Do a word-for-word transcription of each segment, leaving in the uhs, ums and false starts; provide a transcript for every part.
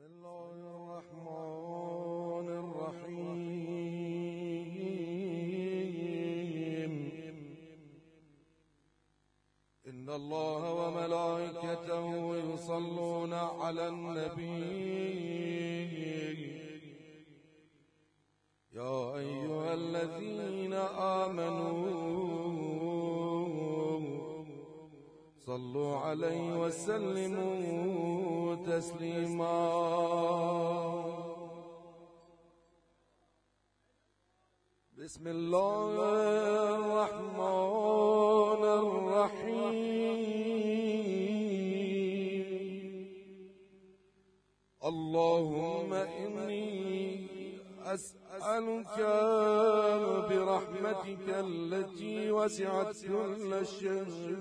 الله الرحمن الرحيم. إن الله وملائكته يصلون على النبي يا أيها الذين آمنوا صلوا عليه وسلموا تسليما. بسم الله الرحمن الرحيم. اللهم إني أسألك برحمتك التي وسعت كل شيء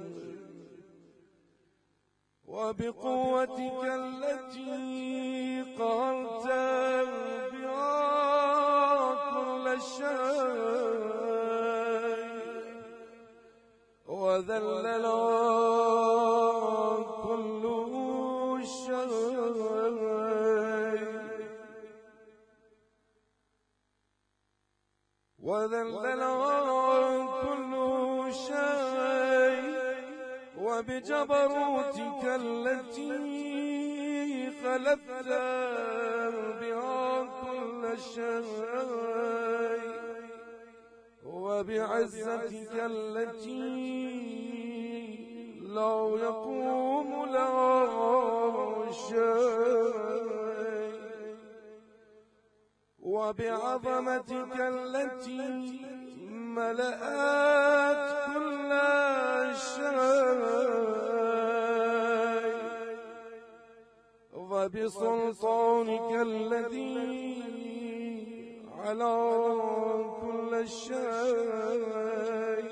وبقوتك التي قهرت بها كل شيء وذلل كل شيء وذلل كل شيء وبجبروتك التي خلقت بها كل شيء وبعزتك التي لا يقوم لها شيء وبعظمتك التي ملأت كل شيء وبسلطانك الذي على كل شيء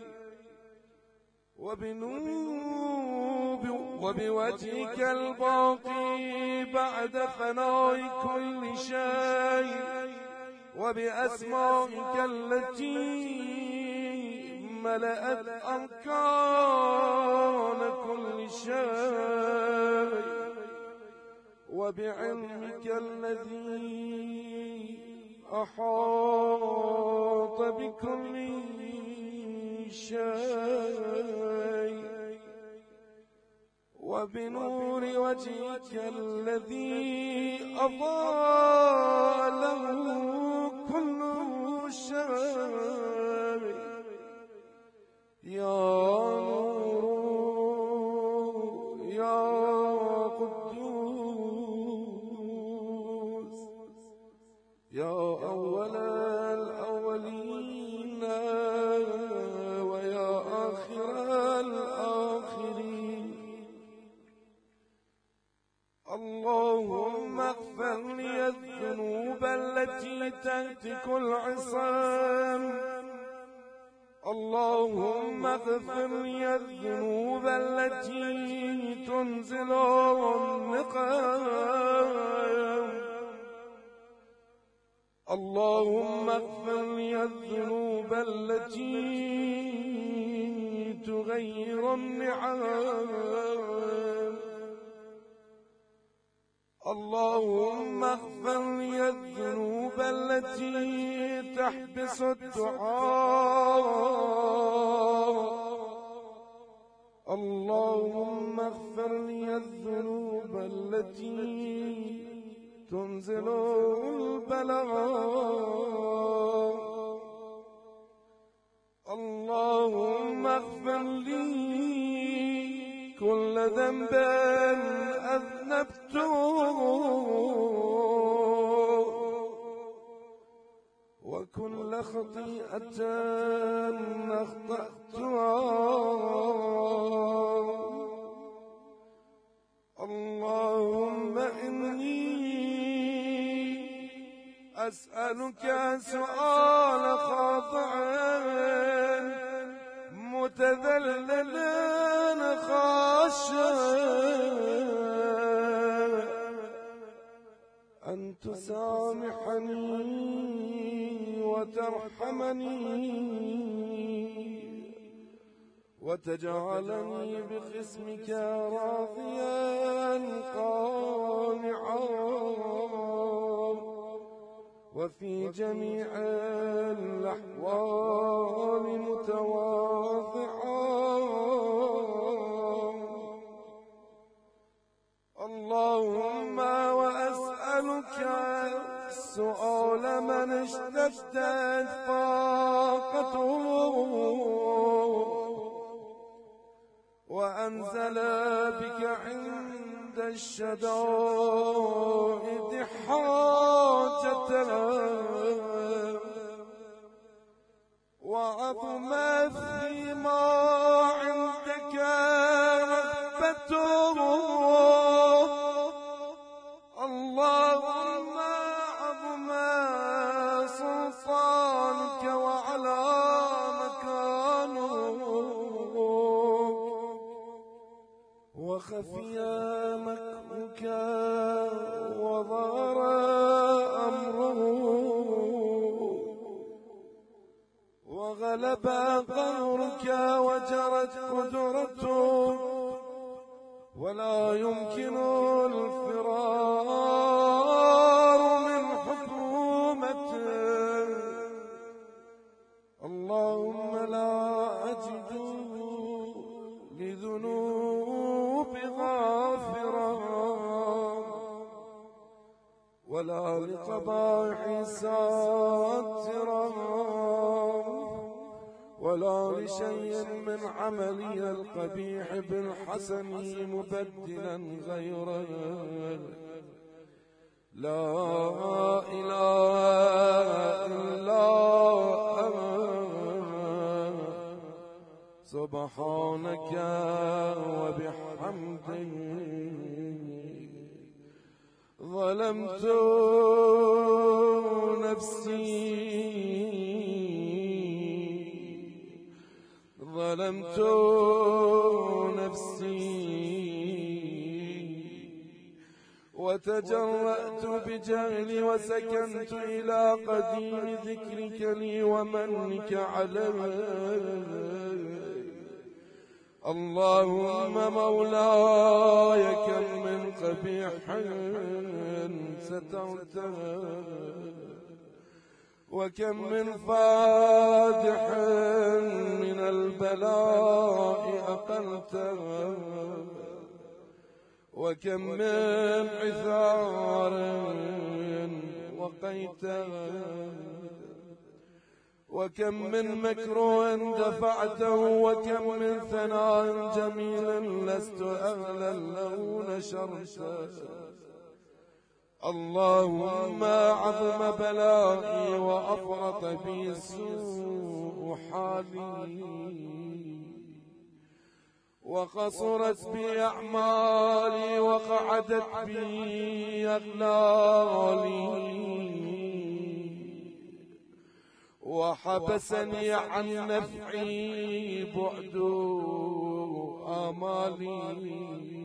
وبنوب وبوجهك الباقي بعد فناء كل شيء وبأسمائك التي ملأت أركان كل شيء وبعلمك الذي أحاط بكل شيء وبنور وجهك الذي أضاء له كل شيء يا نور يا قدوس يا أول الأولين ويا آخر الآخرين. اللهم اغفر لي الذنوب التي تهتك العصام. اللهم اغفر لي الذنوب التي تنزل النقام. اللهم اغفر لي الذنوب التي تغير النعم. اللهم اغفر لي الذنوب التي تحبس الدعاء. اللهم اغفر لي الذنوب التي تنزل البلاء. اللهم اغفر لي كل ذنب أذنبته وكل خطيئة أخطأتها. اللهم إني أسألك سؤال خاضع متذلل خاشع أن تسامحني وترحمني وتجعلني بخصمك راضيا قانعا وفي جميع الأحوال متواضعا. اللهم وأسألك السؤال من اشتدت طاقته وأنزل بك عند الشدائد حاجتنا وعظم فيما عندك رغبته. اللهم عظم سلطانك وعلى مكانه وخفي مكرك وظهر أمره وغلب قهرك وجرت قدرته ولا يمكن الفرار من حكومته. اللهم لا أجد لذنوب غافرا ولا لقبائح ساترا ولا لشيء من عملي القبيح بالحسن مبدلا غيره. لا إله إلا أنت سبحانك وبحمدك ظلمت نفسي ظلمت نفسي وتجرأت بجهلي وسكنت إلى قديم ذكرك لي ومنك علي. اللهم مولاي كم من قبيح سترته وكم من فادح من البلاء أقلته وكم من عثار وقيته وكم من مكروه دفعته وكم من ثناء جميل لست أهلا له نشرته. اللهم عظم بلائي وأفرط بي سوء حالي وقصرت بي أعمالي وقعدت بي أغلالي وحبسني عن نفعي بعد آمالي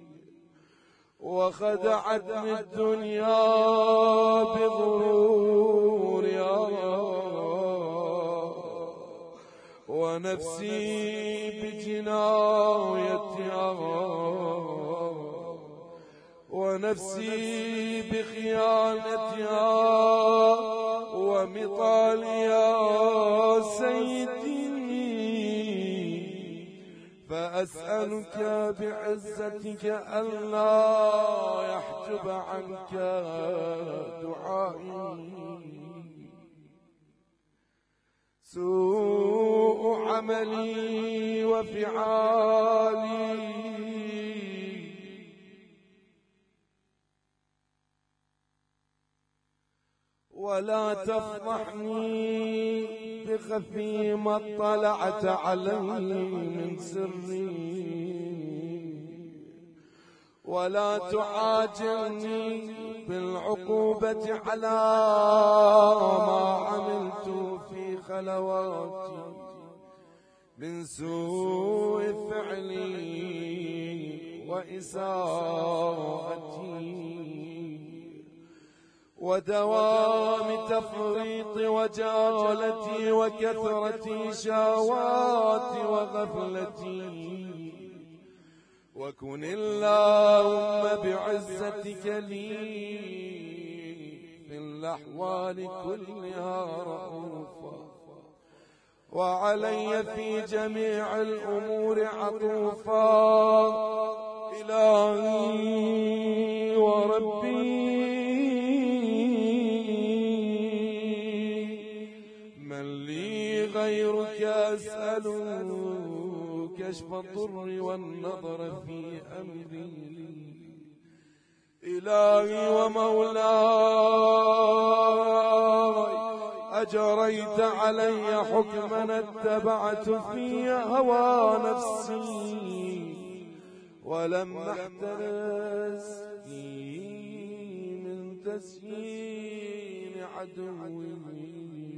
وخدعتني الدنيا بغرورها ونفسي بجنايتها ونفسي بخيانتها ومطاليا سيدي. فأسألك بعزتك ألا يحجب عنك دعائي سوء عملي وفعالي ولا تفضحني بخفي ما اطلعت علي من سري ولا تعاجلني بالعقوبة على ما عملت في خلواتي من سوء فعلي وإساءتي ودوام تفريط وجالتي وكثرة شهواتي وغفلتي. وكن اللهم بعزتك لي في بالأحوال كلها رؤوفا، وعلي في جميع الأمور عطوفا. إلهي وربي من لي غيرك أسأل كشف الضر والنظر في أمري. إلهي ومولاي أجريت علي حكما اتبعت في هوى نفسي ولم احترس من تسيير عدوي،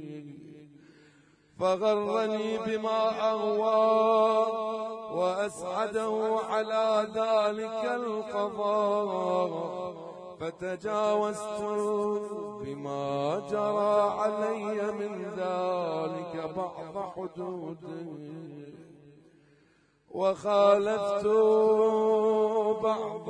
فغرني بما أغوى وأسعده على ذلك القضاء، فتجاوزت بما جرى علي من ذلك بعض حدوده، وخالفت بعض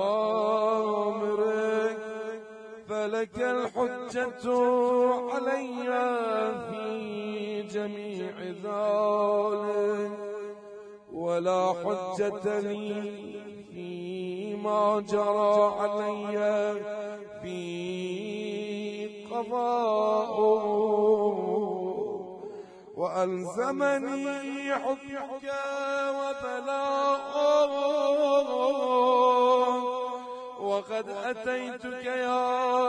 أوامرك، فلك الحجة علي في جميع ذلك، ولا حجة لي فيما جرى علي في قضاءه، وألزمني حكمك وبلاءه، وقد أتيتك يا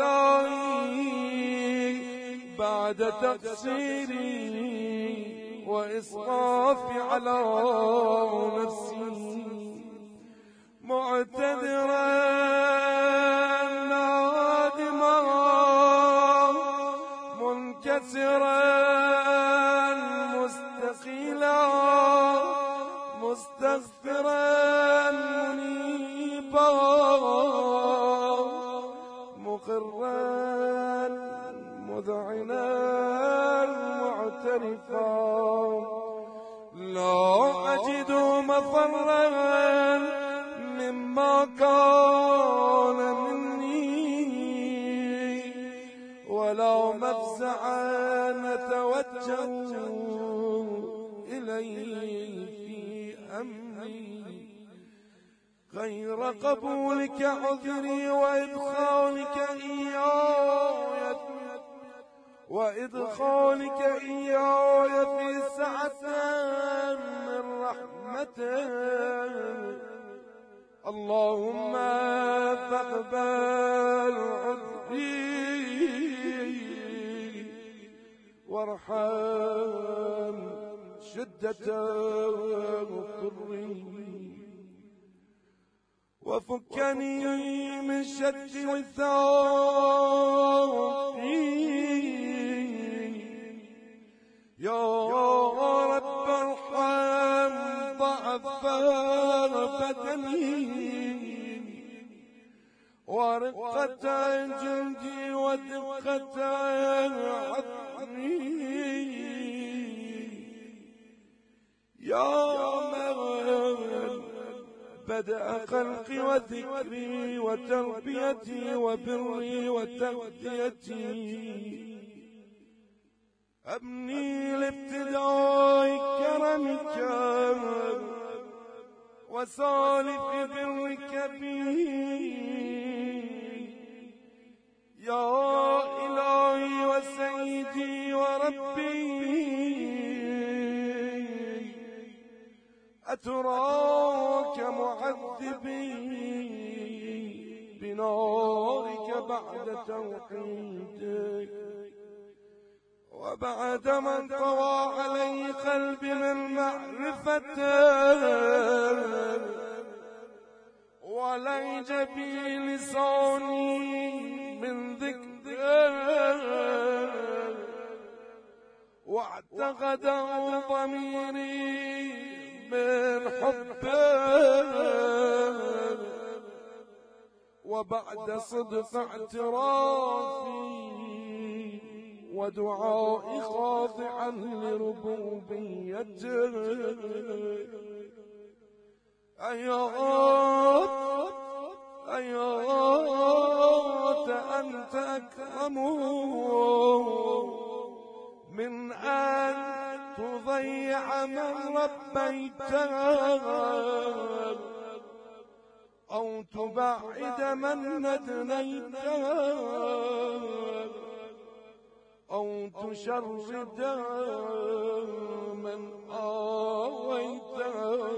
إلهي بعد تقصيري وإسرافي على نفسي، معتذرا نادما منكسرا مستقيلا مستغفرا منيبا مقرا مذعنا معترفا، لا أجد مفرا مما كان مني، ولا مفزعا نتوجه إليه في أمري، غير قبولك عذري وإدخالك إياي وإدخالك إياي في سعة من رحمتك. اللهم فاقبل عذري وارحم شدة ضري، وفكني من شد وثاقي يا رب ارحم ضعف بدني ورقة جلدي ودقة عظمي، يا من بدأ خلقي وذكري وتربيتي وبري وتغذيتي، أبني لابتداء كرمك وسالف برك بي، يا إلهي وسيدي وربي، أتراك معذبي بنارك بعد توحيدك، وبعد من طوى علي قلبي من معرفتك، وليج بي لساني من ذكرك، واعتقد ضميري من حبك، وبعد صدق اعترافي ودعائي خاضعا لربوبيتك، أيات أيات أن أنت أكرم من أن تضيع من ربيته أو تبعد من أدنيته أو تشرد من آويته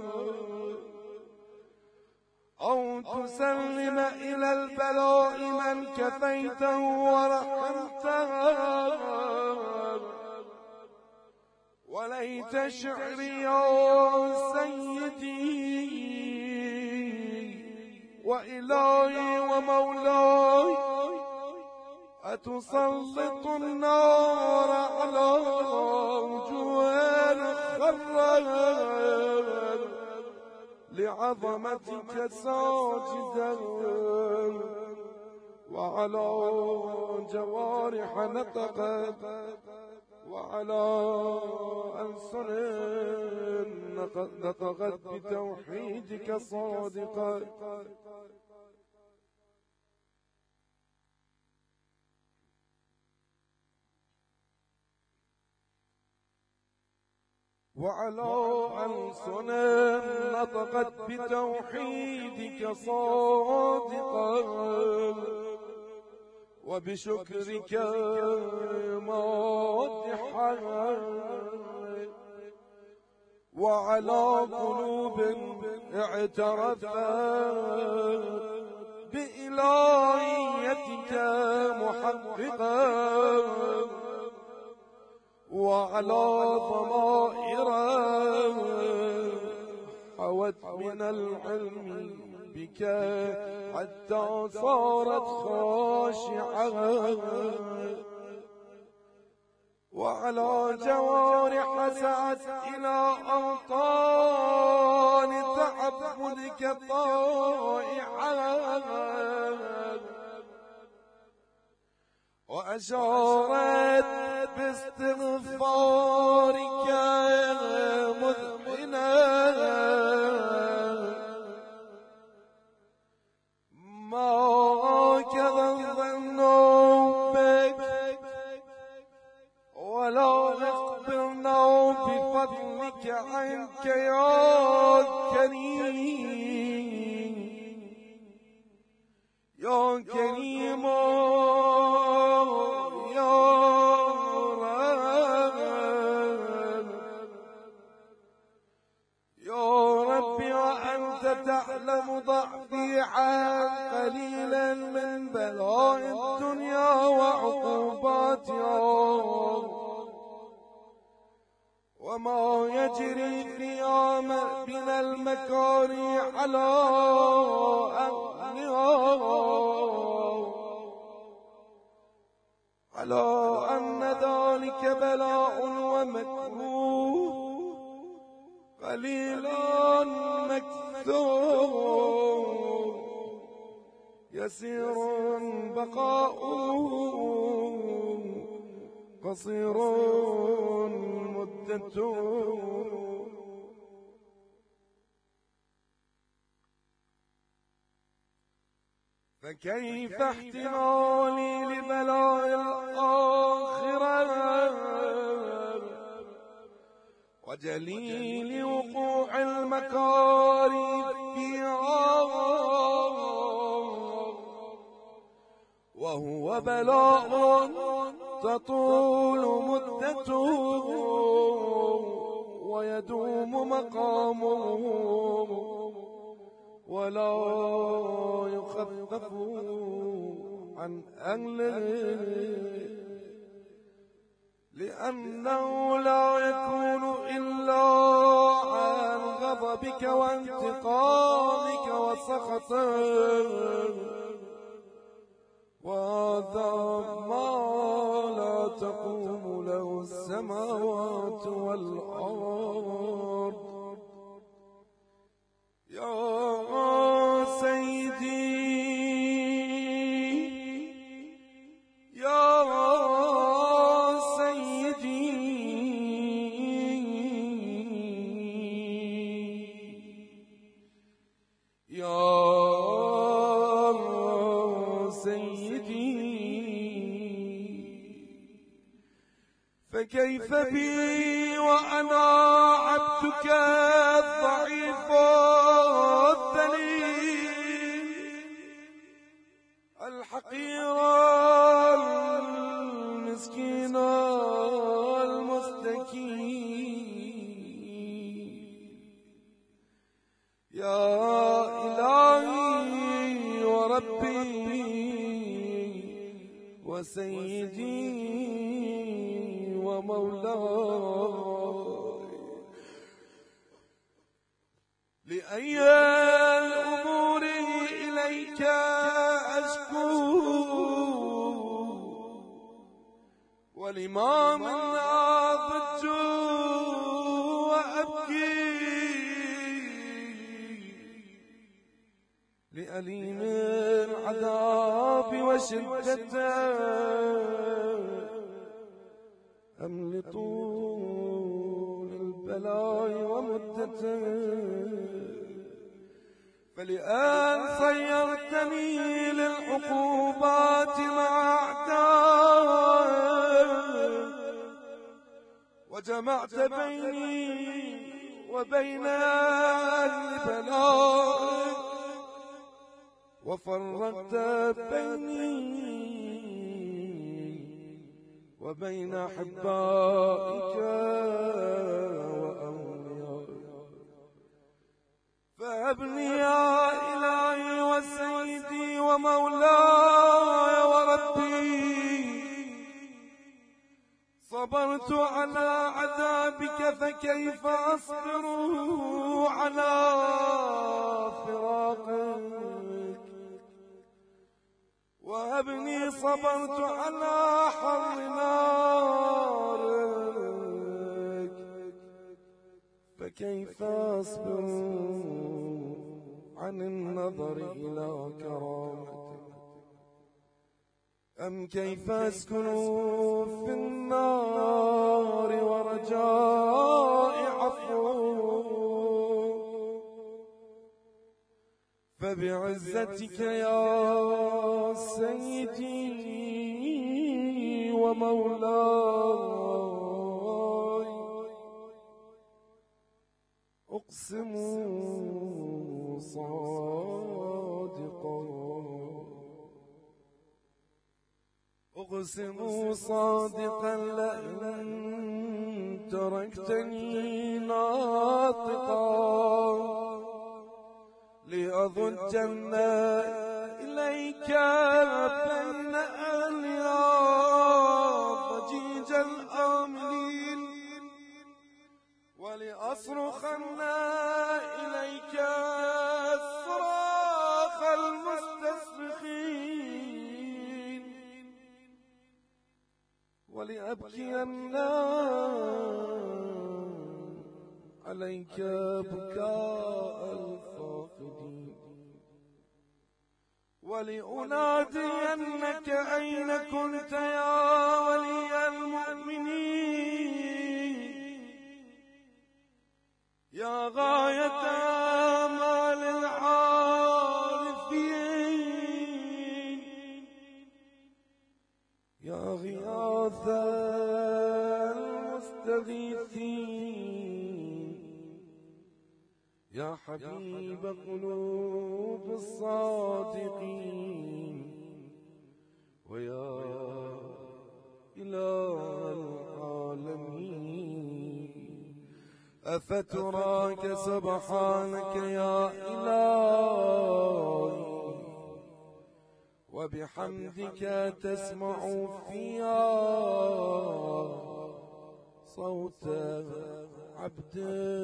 أو تسلم إلى البلاء من كفيته ورحمته. وليت شعري يا سيدي وإلهي ومولاي أتسلط النار على وجوه الخراب لعظمتك ساجدا وعلى جوارح نطقت وعلى ألسن نطقت بتوحيدك صادقا. وعلى ألسن نطقت بتوحيدك صادقا وبشكرك مادحا وعلى قلوب اعترفت بإلهيتك محققا وعلى ضمائر حوت من العلم بك حتى صارت خاشعة وعلى جوارح سعت إلى أوطان تعبدك طائعة وأشارت باستغفارك مذعنة ما كذا الظن بك ولا أخبرنا بفضلك عنك يا كريم يا كريم تعلم ضعفي قليلا من بلاء الدنيا وعقوباتها وما يجري في من المكاره على أهلها على أن ذلك بلاء ومكروه قليلا مكثور يسير بقاؤه قصير مدته. فكيف احتمالي لبلاء الآخرة وجليل وقوع المكاره فيها وهو بلاء تطول مدته ويدوم مقامه ولا يخفف عن أهله لأنه لا يكون إلا عن غضبك وانتقامك وسخطك وهذا ما لا تقوم له السماوات والأرض. يا سيدي يا سيدي فكيف بي وأنا عبدك الضعيف الذليل الحقير المسكين المستكين. يا إلهي وربي وسيدي ومولاي، لأي الأمور إليك أشكو ولما من أضج وأبكي، لأليم العذاب وشدته أم لطول البلاء ومدته، فلأن صيرتني للعقوبات مع أعدائي وجمعت بيني وبين البلاء وفرقت بيني وبين أحبائك وأوليائك، فهبني يا إلهي وسيدي ومولاي وربي. صبرت على عذابك فكيف أصبر على فراقك، وهبني صبرت على حر نارك فكيف أصبر عن النظر إلى كرامتك، أم كيف أسكن في النار ورجاء عفوك، فبعزتك يا سيدي ومولاي أقسم صادقا أقسم صادقا لئن تركتني ناطقا لأضجن إليك بين الياض ضجيج الآملين، ولأصرخن إليك صراخ المستصرخين، ولأبكين عليك بكاء الفاقدين، ولأنادينك أين كنت يا ولي المؤمنين، يا غاية آمال العارفين، يا غياث المستغيثين، يا حبيب قلوب الصادقين، ويا إله العالمين. أفتراك سبحانك يا إلهي وبحمدك تسمع فيها صوت عبد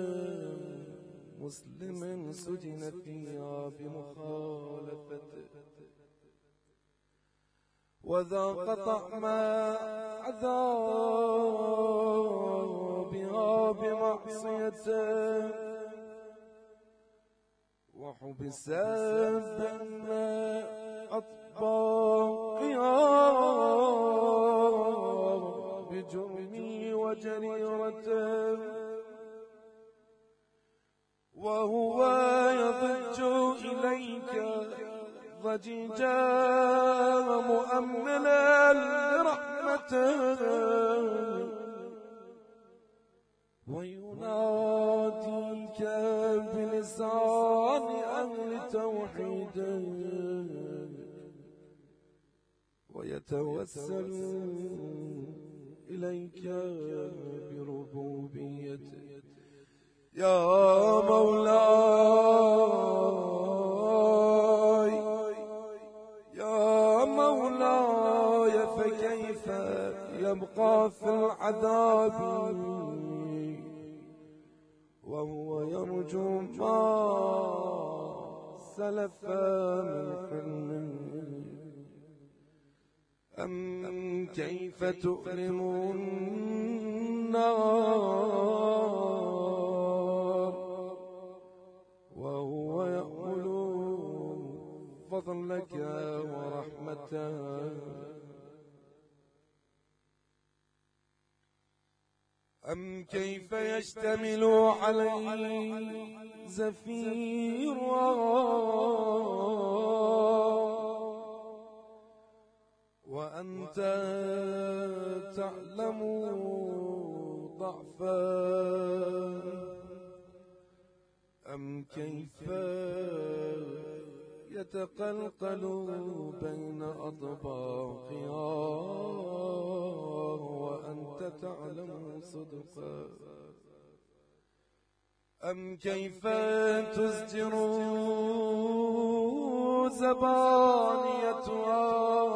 مسلم سجن فيها بمخالفته وذاق طعم عذابها بمعصيته وحبس بين أطباقها بجرمي وجريرته وهو يضج إليك ضجيجا مؤملا لرحمته يتوسل إليك بربوبيتك يا مولاي يا مولاي. فكيف يبقى في العذاب وهو يرجو ما سلف من حلم؟ أم كيف تؤلم النار وهو يأمل فضلك ورحمتك؟ أم كيف يشتمل عليه زفير وأنت تعلم ضعفا؟ أم كيف يتقلقل بين أطباقها وأنت تعلم صدقا؟ أم كيف تزجر زبانيتها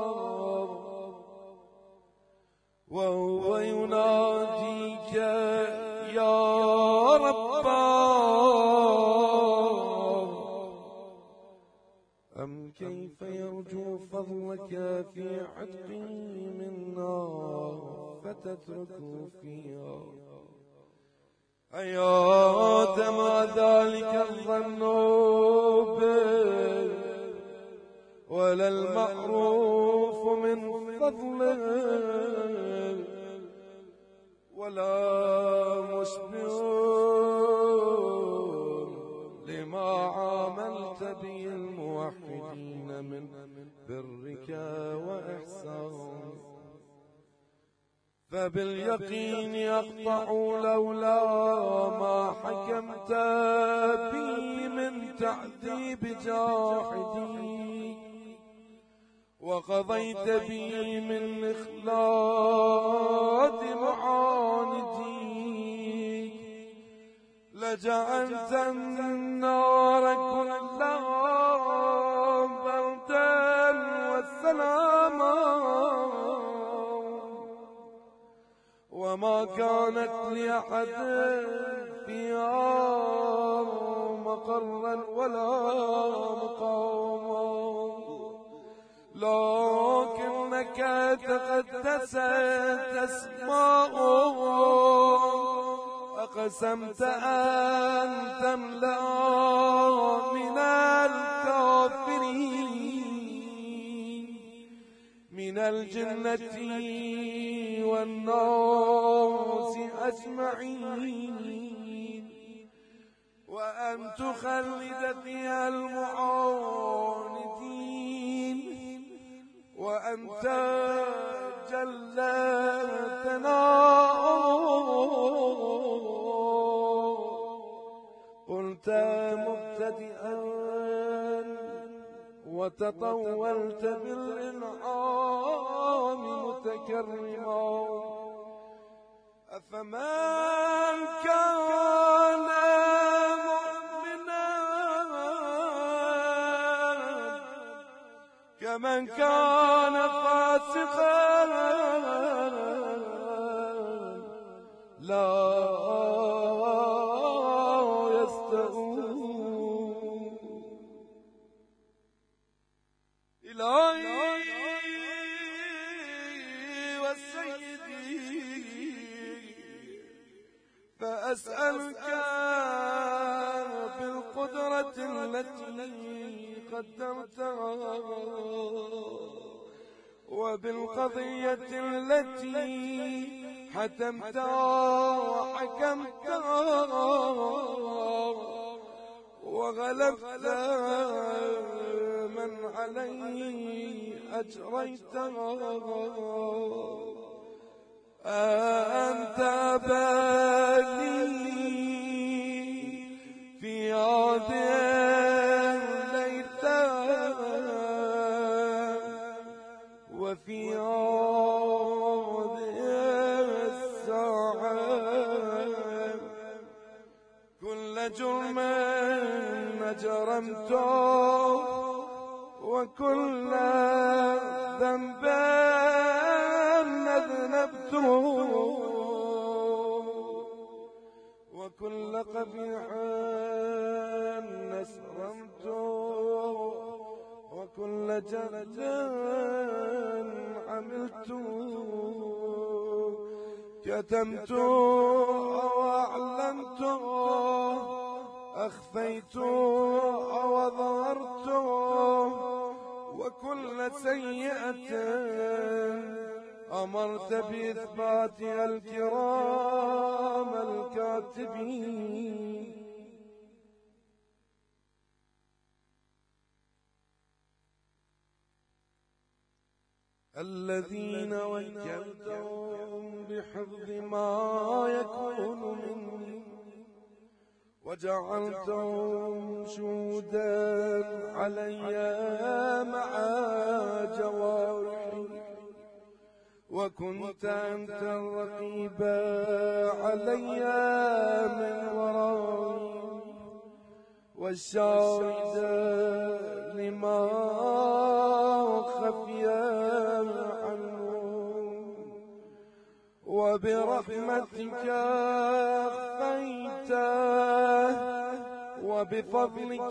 وهو يناديك يا ربا؟ أم كيف يرجو فضلك في عتقه من نار فتتركه فيها؟ أيا دم ذلك الظن به ولا المعروف من فضله ولا مشبه لما عاملت به الموحدين من برك وإحسان. فباليقين يقطع لولا ما حكمت به من تعذيب جاحدي وقضيت به من إخلاد معاندي لجعلت النار كلها بردا والسلاما وما كانت لأحد فيها مقرا ولا مقاما لكنك تقدست أسماؤه أقسمت أن تملأ من الكافرين من الجنة والناس أجمعين وأن تخلد فيها المعاندين وأنت جل ثناؤه قلت مبتدئا وتطولت بالإنعام متكرما أفمن كان مؤمنا كمن كان فاسقا لا يستوون. إلهي والسيدي فأسألك بالقدرة التي قدرتها وبالقضية التي حتمتها وحكمتها وغلبت من عليه أجريتها أنت بالي في هذه الليلة وفي هذه الساعة كل جرم أجرمته وكل ذنب أذنبته وكل قبيح أسرمته وكل جهل عملته كتمته أو أعلنته أخفيته أو أظهرته وكل سيئة أمرت بإثباتها الكرام الكاتبين الذين وكلتهم بحفظ ما يكون مني وجعلتهم شهودا علي مع جوارحي وكنت أنت الرقيب علي من ورائي والشاهد لما خفي عنه وبرحمتك أخفيته وبفضلك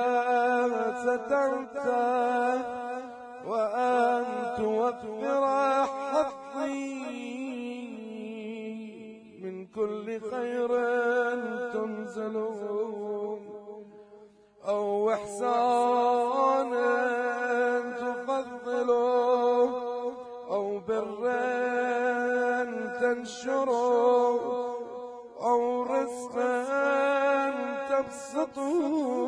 سترته وأن توفر حظي من كل خير تنزله أو إحسان تفضله أو بر تنشره أو رزق تبسطه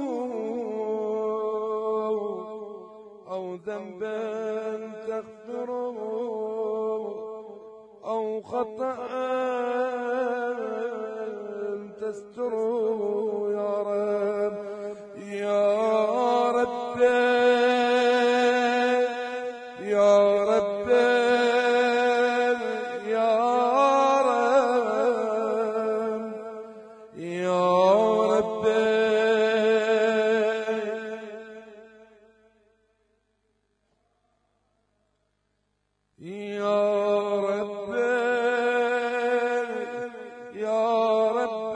أو ذنبا تغفره أو خطأ تستره يا رب يا رب يا رب يا رب يا رب يا رب يا رب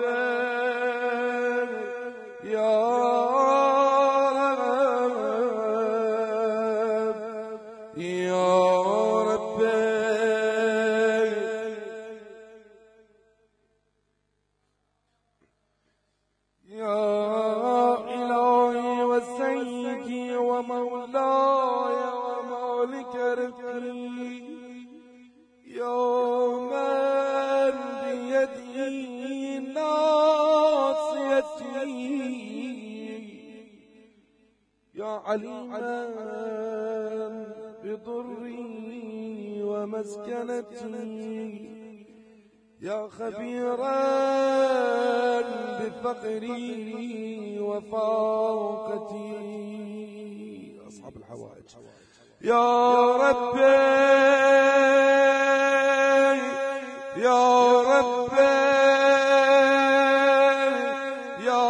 يا رب يا رب يا إلهي وسيدي ومولاي ومالك رزقي يا من بيده ناصيتي يا عليما بضري ومسكنتي يا خبيرا بفقري وفاقتي أصحاب الحوائج يا ربي يا ربي يا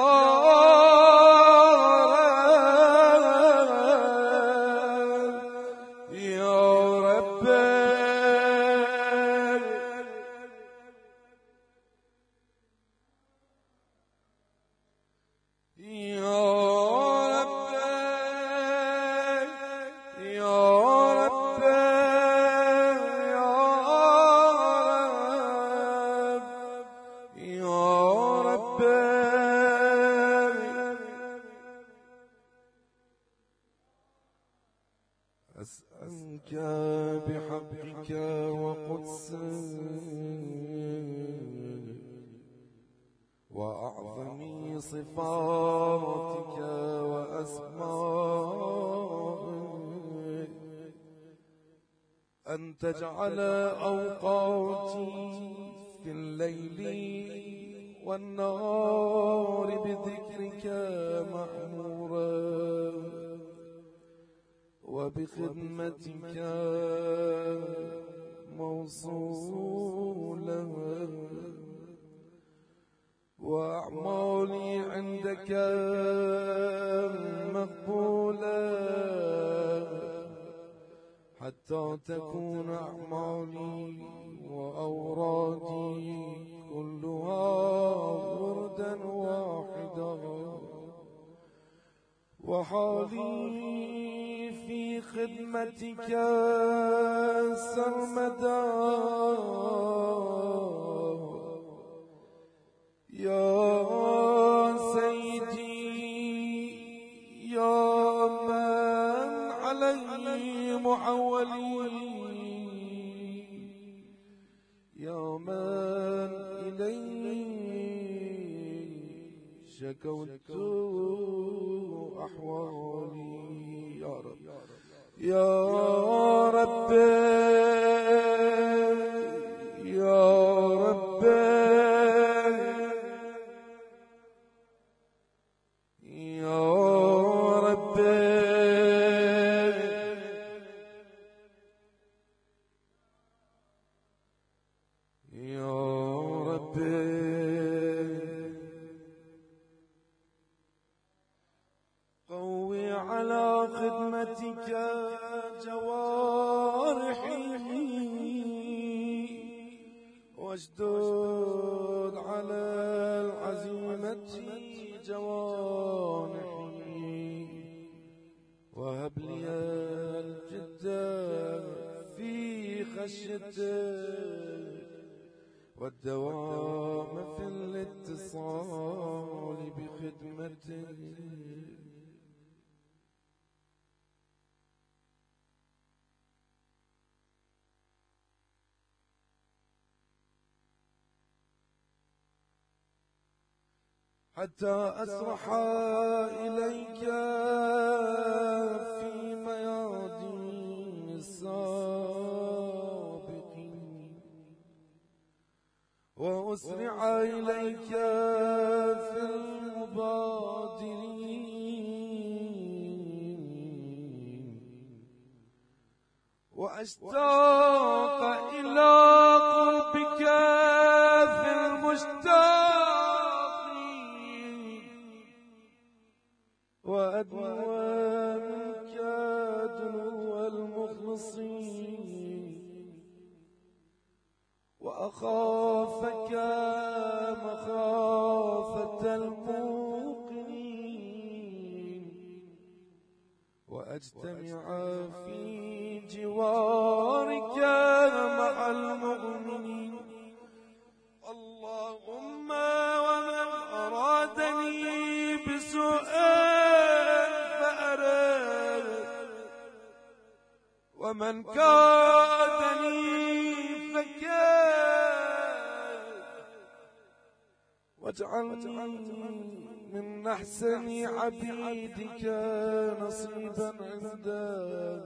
رب يا ربي أسألك بحقك وقدسك وأعظم صفاتك وأسمائك أن تجعل أوقاتي في الليل والنهار بذكرك مأمورا وبخدمتك موصولة، وأعمالي عندك مقبولة، حتى تكون أعمالي وأورادي كلها وردا واحدا، وحالي في خدمتك سرمدا يا سيدي، يا من علي معولي، يا من إليه شكوت أحوالي، يا رب يا رب يا رب يا رب يا رب قوي على خدمتك جوارحي، واشدد على العزيمة جوانحي، وهب لي الجد في خشيتك، والدوام في الاتصال بخدمتك. حتى أسرح إليك في ميادين السابقين، وأسرع إليك في المبادرين، وأشتاق إلى قربك في المشتاق، وأدنو منك دنو المخلصين، وأخافك مخافة الموقنين، وأجتمع في جوارك مع المؤمنين. اللهم ومن أرادني بسوء ومن كادني فكاد، واجعلني من أحسن عبيدك نصيبا عندك،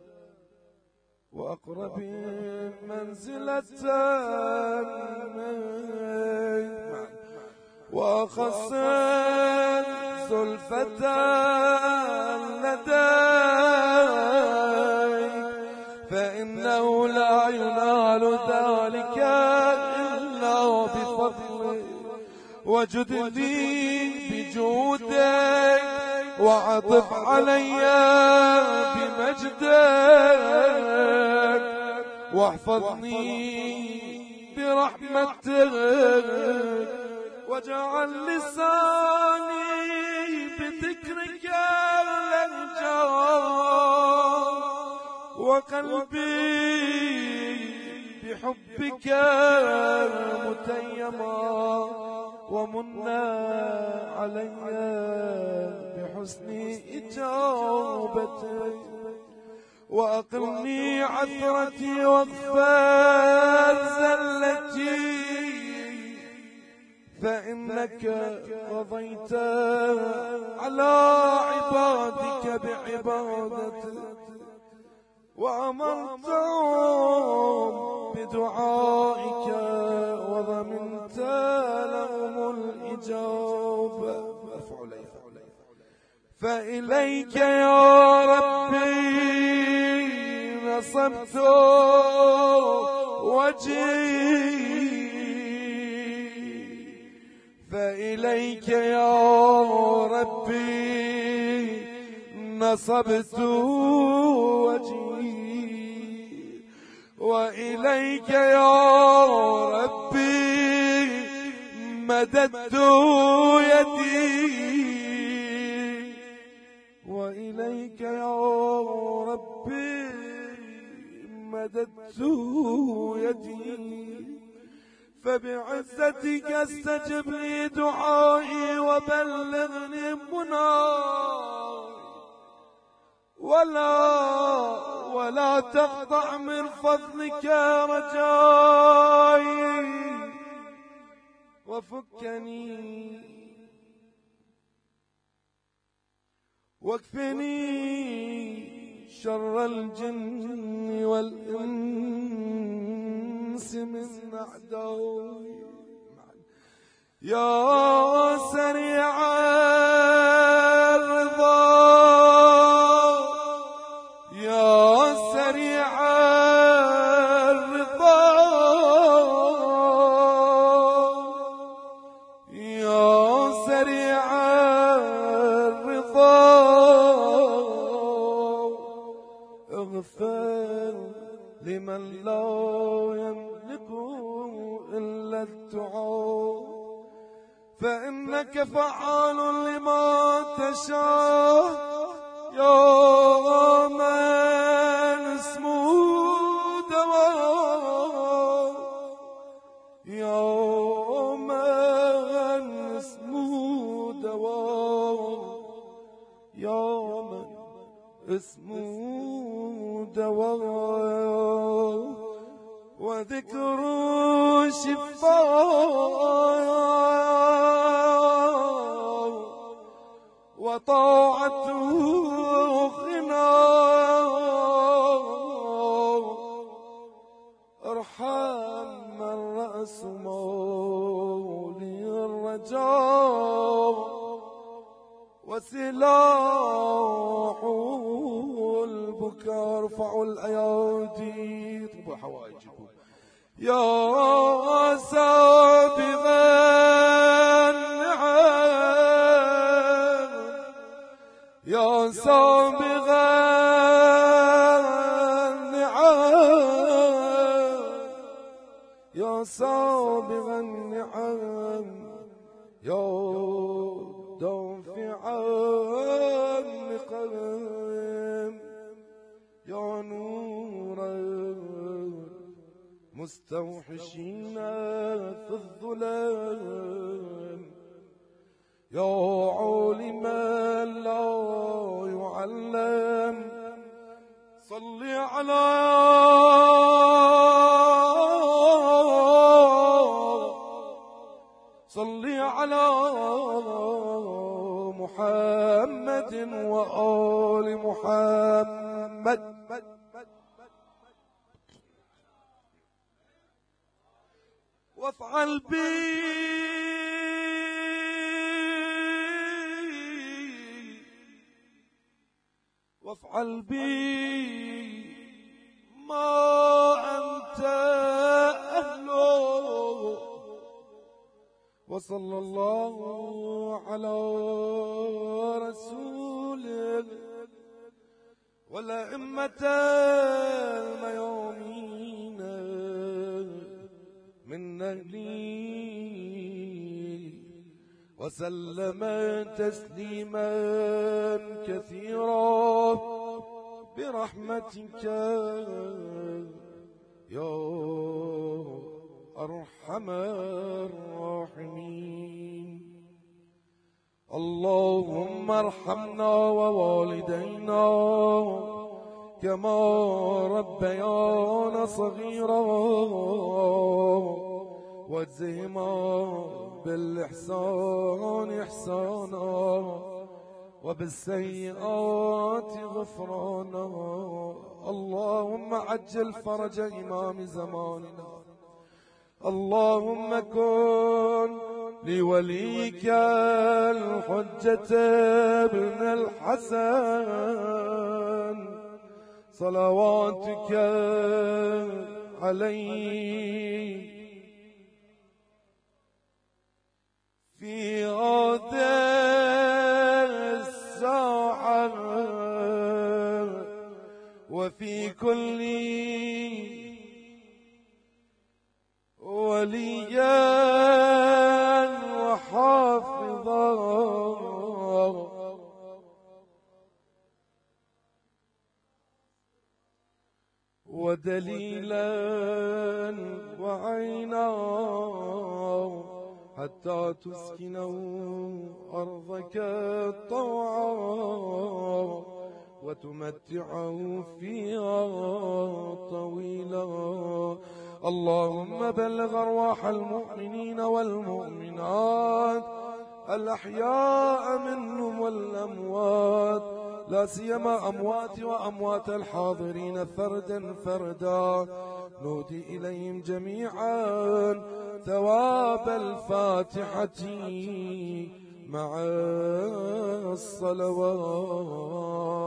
وأقرب منزلة منك، وأخص زلفة لديك، فإنه لا ينال ذلك إلا بفضلك، وجدني بجودك، وعطف علي بمجدك، واحفظني برحمتك، واجعل لساني بذكرك الأنجار، وقلبي بحبك متيما، ومنا علي بحسن إجابتك، وأقلني عثرتي واغفر زلتي، فإنك قضيت على عبادك بعبادتك، وأمرتهم بدعائك، وضمنت لهم الإجابة. فإليك يا ربي نصبت وجهي فإليك يا ربي نصبت وجهي وإليك يا ربي مددت يدي وإليك يا ربي مددت يدي فبعزتك استجب لي دعائي وبلغني مناي ولا ولا تقطع من فضلك رجائي وفكني واكفني شر الجن والإنس من أعدائي يا سريع الرضا يا سريع الرضا يا سريع الرضا اغفر لمن لا يملك إلا الدعاء فإنك فعال لما تشاء يا من اسمه دواء يا من اسمه دواء يا من اسمه دواء وذكر شفاء وطاعته غنى ارحم من رأس مولي الرجاء وسلاح البكاء ارفعوا الأيادي طبوا حوائجكم يا سابغ النعم يا سابغ النعم يا سابغ النعم يا دافع النقم يا نور مستوحشين في الظلام يا عالما لا يعلم صل على صل على محمد وآل محمد وافعل بي وافعل بي ما أنت أهله وصلى الله على رسوله والأئمة الميامين من أهلي وسلم تسليما كثيرا برحمتك يا أرحم الراحمين اللهم ارحمنا ووالدينا كما ربيانا صغيرا واجزهما بالإحسان إحسانا وبالسيئات غفرانا اللهم عجل فرج إمام زماننا اللهم كن لوليك الحجة ابن الحسن صلواتك عليه في هذا الساعة وفي كل وليا وحافظا ودليلا وعينا حتى تسكنوا أرضك طوعا وتمتعه فيها طويلا. اللهم بلغ أرواح المؤمنين والمؤمنات الأحياء منهم والأموات، لا سيما أموات وأموات الحاضرين فردا فردا، نودي إليهم جميعا ثواب الفاتحة مع الصلوات.